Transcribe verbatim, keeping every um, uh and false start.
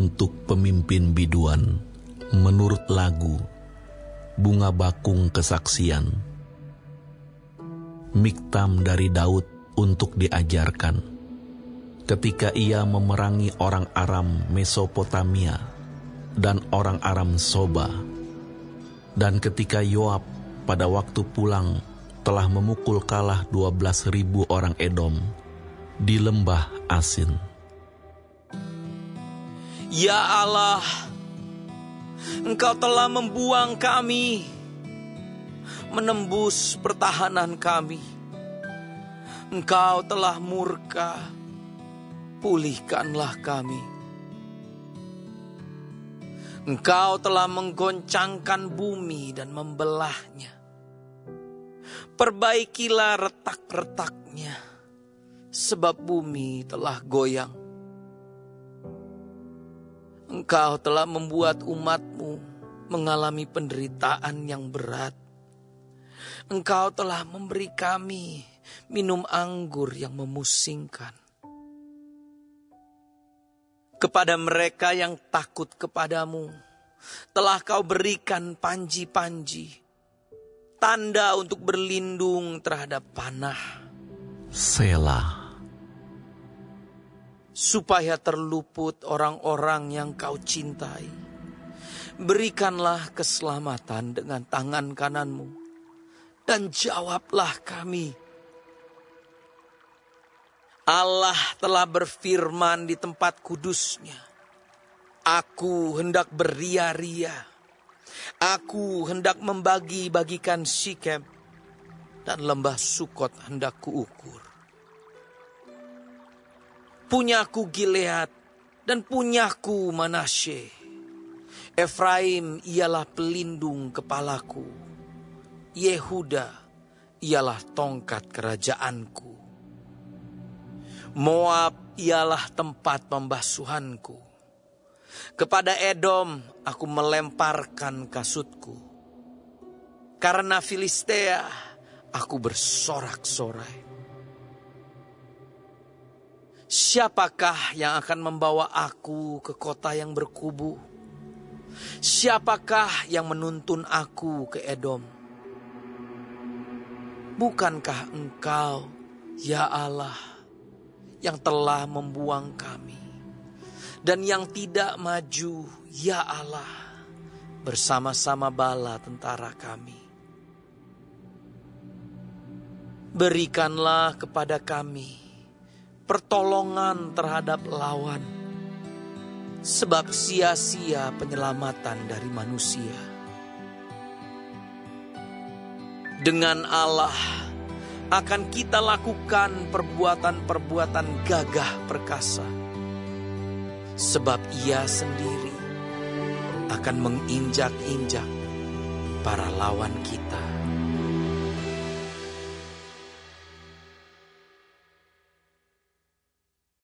untuk pemimpin biduan menurut lagu Bunga Bakung Kesaksian. Miktam dari Daud untuk diajarkan ketika ia memerangi orang Aram Mesopotamia dan orang Aram Soba, dan ketika Yoab pada waktu pulang telah memukul kalah dua belas ribu orang Edom di lembah Asin. Ya Allah, Engkau telah membuang kami, menembus pertahanan kami. Engkau telah murka, pulihkanlah kami. Engkau telah menggoncangkan bumi dan membelahnya. Perbaikilah retak-retaknya, sebab bumi telah goyang. Engkau telah membuat umat-Mu mengalami penderitaan yang berat. Engkau telah memberi kami minum anggur yang memusingkan. Kepada mereka yang takut kepadamu, telah Kau berikan panji-panji, tanda untuk berlindung terhadap panah. Selah. Supaya terluput orang-orang yang Kau cintai, berikanlah keselamatan dengan tangan kanan-Mu, dan jawablah kami. Allah telah berfirman di tempat kudus-Nya, Aku hendak beria-ria, aku hendak membagi-bagikan Sikem, dan lembah Sukot hendak kuukur. Punyaku Gilead dan punyaku Manasye. Efraim ialah pelindung kepalaku. Yehuda ialah tongkat kerajaanku. Moab ialah tempat pembasuhanku. Kepada Edom aku melemparkan kasutku. Karena Filistea aku bersorak-sorai. Siapakah yang akan membawa aku ke kota yang berkubu? Siapakah yang menuntun aku ke Edom? Bukankah Engkau, ya Allah, yang telah membuang kami, dan yang tidak maju, ya Allah, bersama-sama bala tentara kami? Berikanlah kepada kami pertolongan terhadap lawan, sebab sia-sia penyelamatan dari manusia. Dengan Allah akan kita lakukan perbuatan-perbuatan gagah perkasa, sebab Ia sendiri akan menginjak-injak para lawan kita.